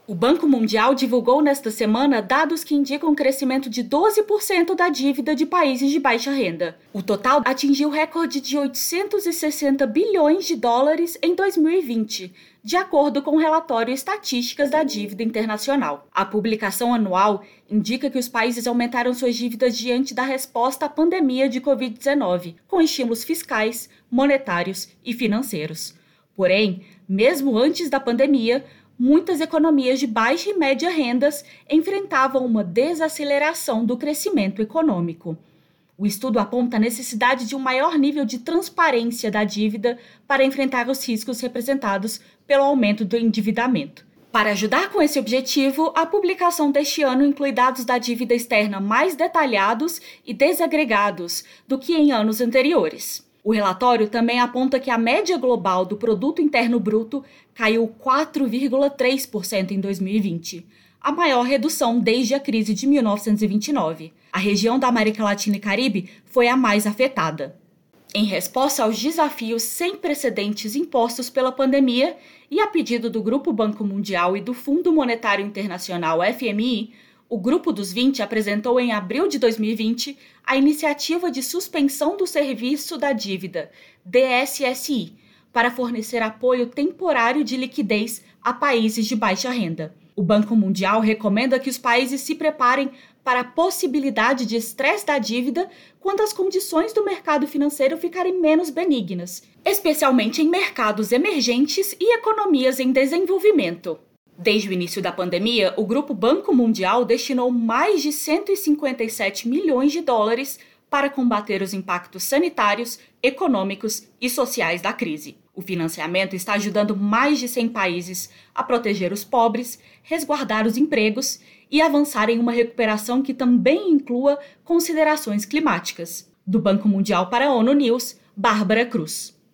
O Banco Mundial divulgou nesta semana dados que indicam um crescimento de 12% da dívida de países de baixa renda. O total atingiu o recorde de 860 bilhões de dólares em 2020, de acordo com o relatório Estatísticas da Dívida Internacional. A publicação anual indica que os países aumentaram suas dívidas diante da resposta à pandemia de Covid-19, com estímulos fiscais, monetários e financeiros. Porém, mesmo antes da pandemia, muitas economias de baixa e média rendas enfrentavam uma desaceleração do crescimento econômico. O estudo aponta a necessidade de um maior nível de transparência da dívida para enfrentar os riscos representados pelo aumento do endividamento. Para ajudar com esse objetivo, a publicação deste ano inclui dados da dívida externa mais detalhados e desagregados do que em anos anteriores. O relatório também aponta que a média global do Produto Interno Bruto caiu 4,3% em 2020, a maior redução desde a crise de 1929. A região da América Latina e Caribe foi a mais afetada. Em resposta aos desafios sem precedentes impostos pela pandemia e a pedido do Grupo Banco Mundial e do Fundo Monetário Internacional FMI, o Grupo dos 20 apresentou em abril de 2020 a iniciativa de suspensão do serviço da dívida, DSSI, para fornecer apoio temporário de liquidez a países de baixa renda. O Banco Mundial recomenda que os países se preparem para a possibilidade de estresse da dívida quando as condições do mercado financeiro ficarem menos benignas, especialmente em mercados emergentes e economias em desenvolvimento. Desde o início da pandemia, o Grupo Banco Mundial destinou mais de 157 milhões de dólares para combater os impactos sanitários, econômicos e sociais da crise. O financiamento está ajudando mais de 100 países a proteger os pobres, resguardar os empregos e avançar em uma recuperação que também inclua considerações climáticas. Do Banco Mundial para a ONU News, Bárbara Cruz.